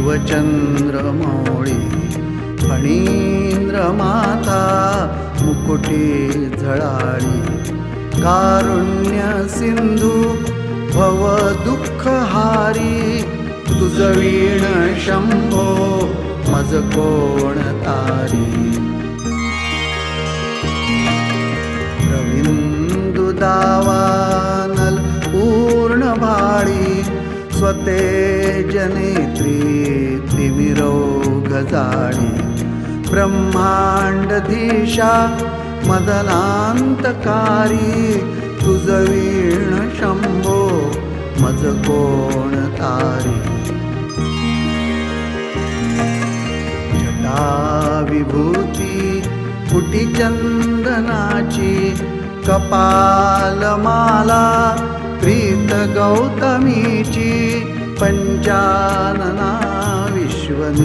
शिवचंद्रमौळी फणींद्र माता मुकुटी झळाळी कारुण्य सिंधू भव दुःख हारी तुझ वीण शंभो मज कोण तारी रविंदु दावानल पूर्ण भाळी स्वतेज नेत्री तिमिरोग जाळी ब्रह्मांडधीशा मदनांतकारी तुझ वीण शंभो मज कोण तारी जटा विभूती कुटी चंदनाची कपालमाला प्रीत गौतमीची पंचानना विश्वनिवांतकारी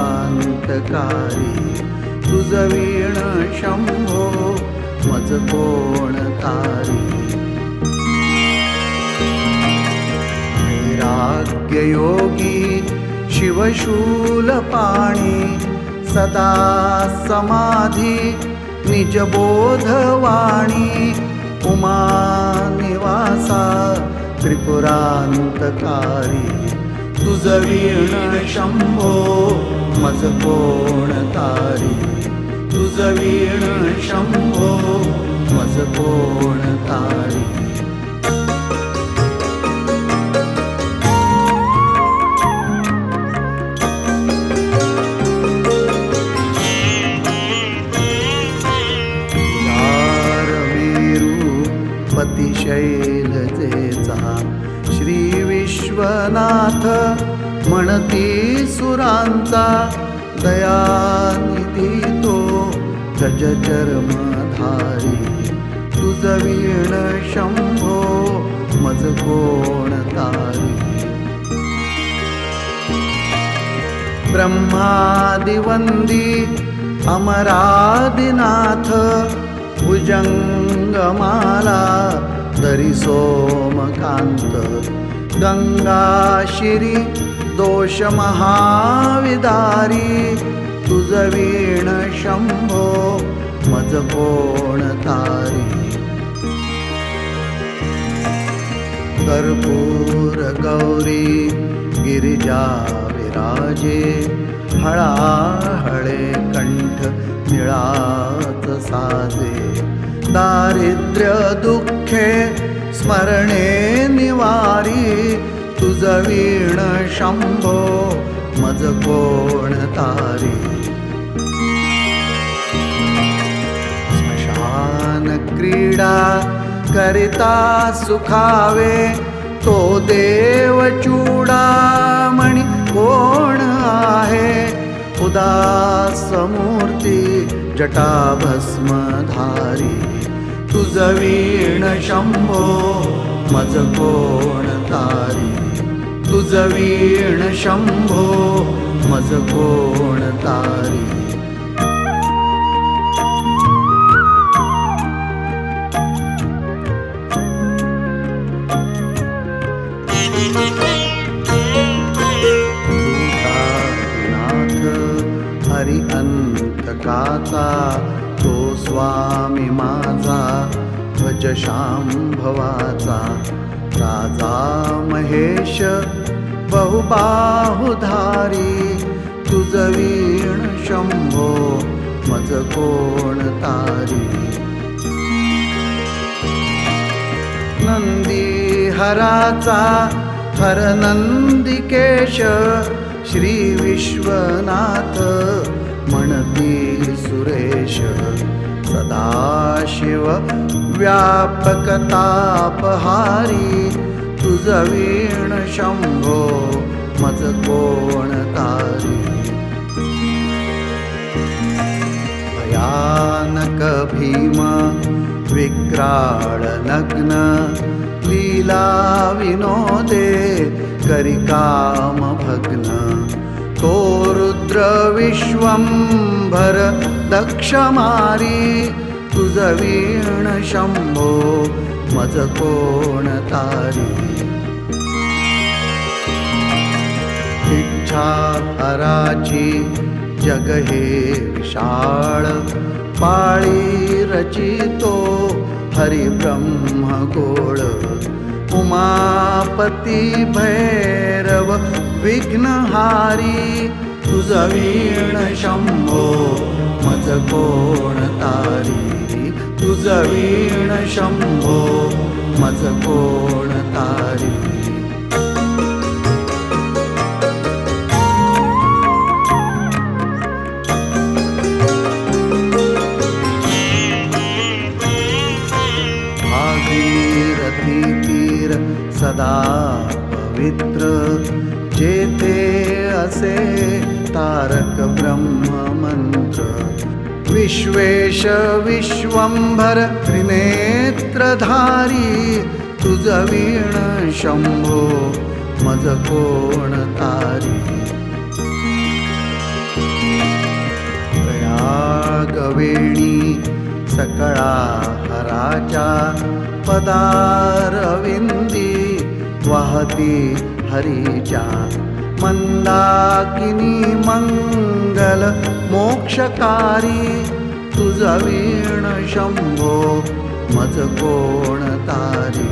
तुझ वीण शंभो मज कोण तारी वैराग्य योगी शिवशूलपाणी सदा समाधी निजबोधवाणी उमा निवासा त्रिपुरांतकारी तुझ वीण शंभो मज कोण तारी तुझ वीण शंभो मज कोण तारी शैलजेचा श्री विश्वनाथ म्हणती सुरांचा दयानिधी तो गज चर्मधारी तुझ वीण शंभो मज कोण तारी ब्रह्मादिवंदी अमरादिनाथ भुजंगमाला दरी सोमकांत गंगाशिरी दोष महाविदारी तुझ वीण शंभो मज कोण तारी कर्पूर गौरी गिरिजा विराजे हळाहळे कंठ निळात साजे दारिद्र्य दुःखे स्मरणे निवारी तुझ वीण शंभो मज कोण तारी स्मशान क्रीडा करिता सुखावे तो देव चूडामणी कोण आहे उदास मूर्ती जटाभस्मधारी तुझ वीण शंभो मज कोण तारी तुझ वीण शंभो मज कोण तारी हरि अंतकाचा तो स्वामी माझा ध्वज शांभवाचा राजा महेश बहुबाहुधारी तुझ वीण शंभो मज कोण तारी नंदी हराचा हर नंदिकेश श्री विश्वनाथ म्हणती सुरेश सदाशिव व्यापक तापहारी तुझ वीण शंभो मज कोण तारी भयानक भीम विक्राळ नग्न लीला विनोदे करी काम भग्न तो रुद्र विश्वंभर दक्षमारी तुझ वीण शंभो मज कोण तारी इच्छा हराची जग हे विशाळ पाळी रचितो हरि ब्रह्म गोळ उमापती भैरव विघ्नहारी तुझ वीण शंभो मज कोण तारी तुझ वीण शंभो मज कोण तारी भागीरथी तीर सदा पवित्र जेथे असे तारक ब्रह्म मंत्र विश्वेश विश्वंभर त्रिनेत्रधारी तुझ वीण शंभो मज कोण तारी प्रयागवेणी सकळा हराच्या पदारविंदी वाहती हरीच्या मंदाकिनी मंगल मोक्षकारी तुझ वीण शंभो मज कोण तारी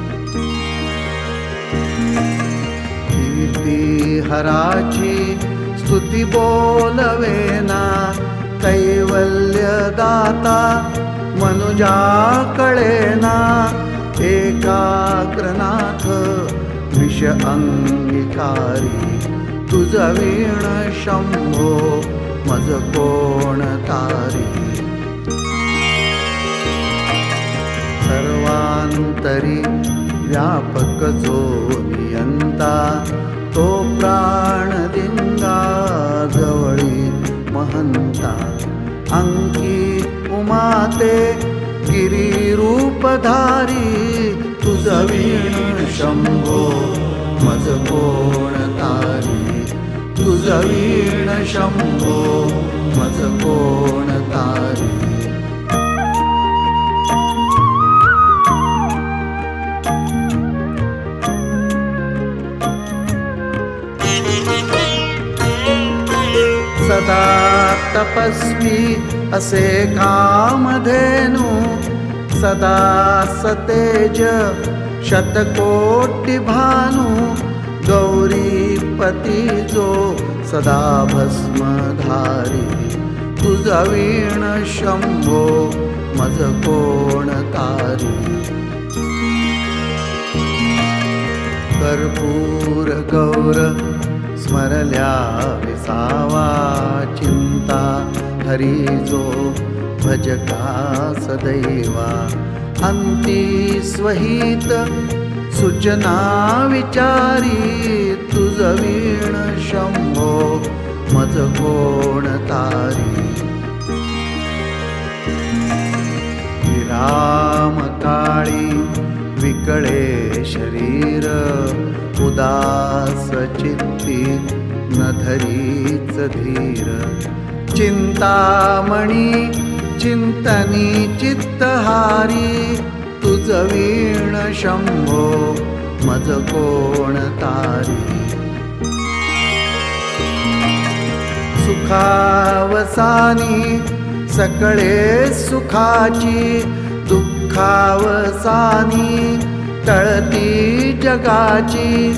कीर्ती हराची स्तुती बोलवेना कैवल्य दाता मनुजा कळेना एकाग्रनाथ विष अंगीकारी तुझ वीण शंभो मज कोण तारी सर्वांतरी व्यापक जो नियंता तो प्राणदिंगा जवळी महंता अंकी उमाते गिरी रूपधारी तुझ वीण शंभो मज कोण तारी तुझ वीण शंभो मज कोण तारी सदा तपस्वी असे कामधेनु सदा सतेज शतकोटी भानु गौरीपती जो सदा भस्मधारी तुझ वीण शंभो मज कोण तारी कर्पूर गौर स्मरल्या विसावा चिंता हरी जो भजका सदैवा अंती स्वहित सूचना विचारी तुझ वीण शंभो मज कोण तारी विराम काळी विकळे शरीर उदास चित्ती न धरीच धीर चिंतामणी चिंतनी चित्तहारी तुझ वीण शंभो मज कोण तारी सुखावसानी सकळे सुखाची दुःखावसानी टळती जगाची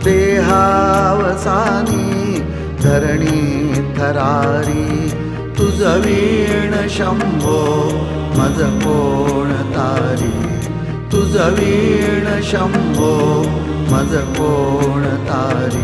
देहावसानी धरणी थरारी तुझ वीण शंभो मज कोण तारी तुझ वीण शंभो मज कोण तारी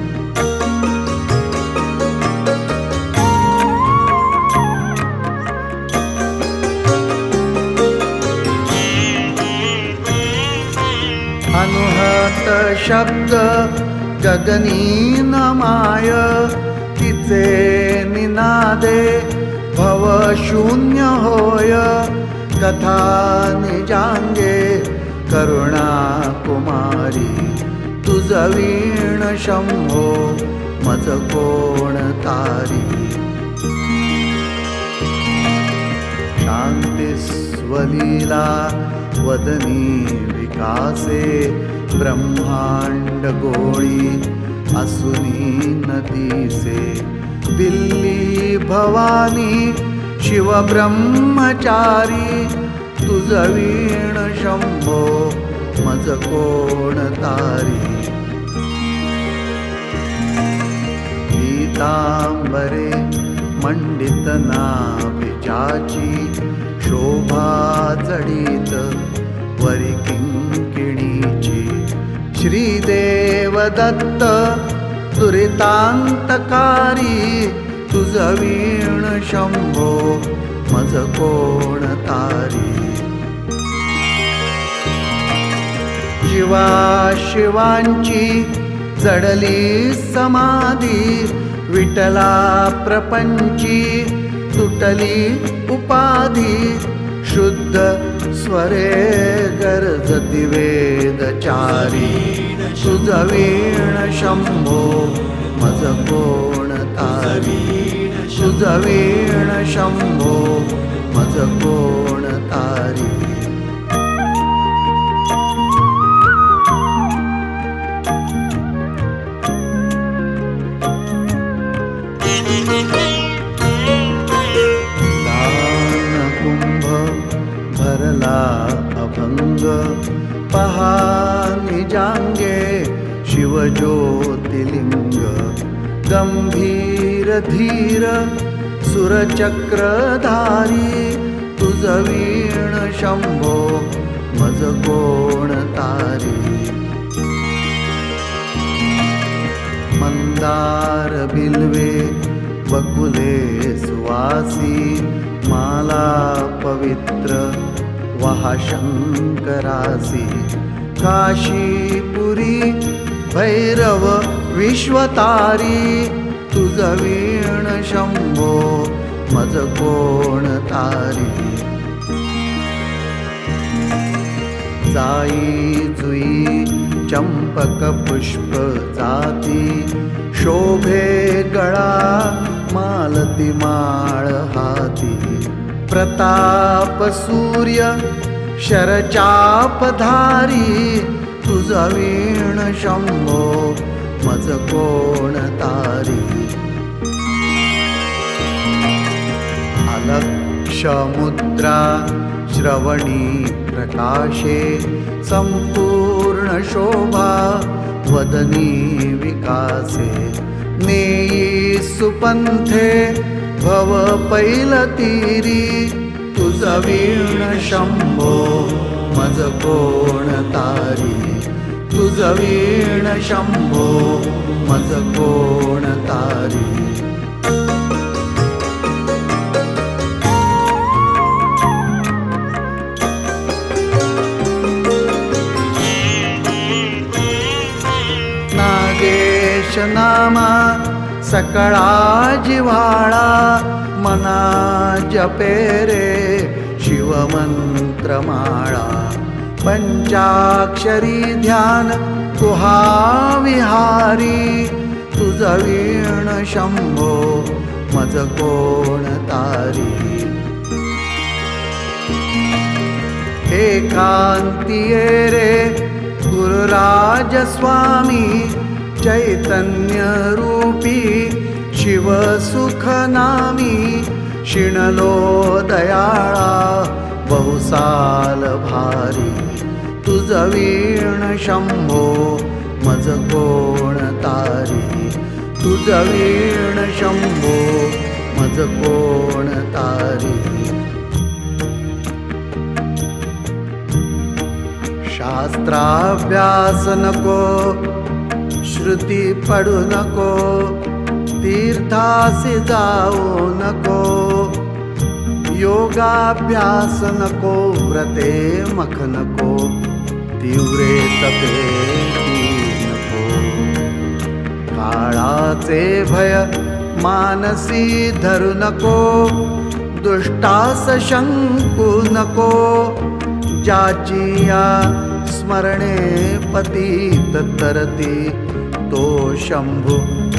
अनुहत शब्द गगनी नमाय तिचे निनादे भव शून्य होय कथा निजांगे करुणा कुमारी तुझ वीण शंभो मज कोण तारी शांती स्वलीला वदनी विकासे ब्रह्मांड गोळी असुनी नदीसे दिल्ली भवानी शिव ब्रह्मचारी तुझ वीण शंभो मज कोण तारी पीतांबरे मंडित नाभिजाची शोभा जडित वरी किंकिणीची श्रीदेव दत्त दुरितांतकारी तुझ वीण शंभो मज कोण तारी जीवा शिवांची जडली समाधी विठला प्रपंची तुटली उपाधी शुद्ध स्वरे गरजती वेदचारी तुझ वीण शंभो मज कोण तारी तुझ वीण शंभो मज कोण तारी अभंग पहा निजांगे शिवज्योतिलिंग गंभीर धीर सुरचक्रधारी तुझ वीण शंभो मज कोण तारी मंदार बिल्वे बकुले सुवासी माला पवित्र वहा शंकरासी काशीपुरी भैरव विश्वतारी तुझ वीण शंभो मज कोण तारी जाई जुई चंपक पुष्प जाती शोभे गळा मालती माळ हाती प्रताप सूर्य शरचापधारी तुझ वीण शंभो मज कोण तारी अलक्ष मुद्रा श्रवणी प्रकाशे संपूर्ण शोभा वदनी विकासे नेई सुपंथे भव पैलतीरी तुझ वीण शंभो मज कोण तारी तुझ वीण शंभो मज कोण तारी नागेश नामा सकळा जिव्हाळा मना जपे रे शिवमंत्रमाळा पंचाक्षरी ध्यान तुहा विहारी तुझ वीण शंभो मज कोण तारी एकांतिये रे गुरुराज स्वामी चैतन्य रूपी शिव सुख नामी शिणलो दयाळा बहुसाल भारी तुझ वीण शंभो मज कोण तारी तुझ वीण शंभो मज कोण तारी शास्त्राभ्यास नको श्रुती पडू नको तीर्थासी जाऊ नको योगाभ्यास नको व्रते मख नको तीव्रे तपे नको काळाचे भय मानसी धरू नको दुष्टास शंकू नको ज्याची या स्मरणे पतित तरती तो शंभू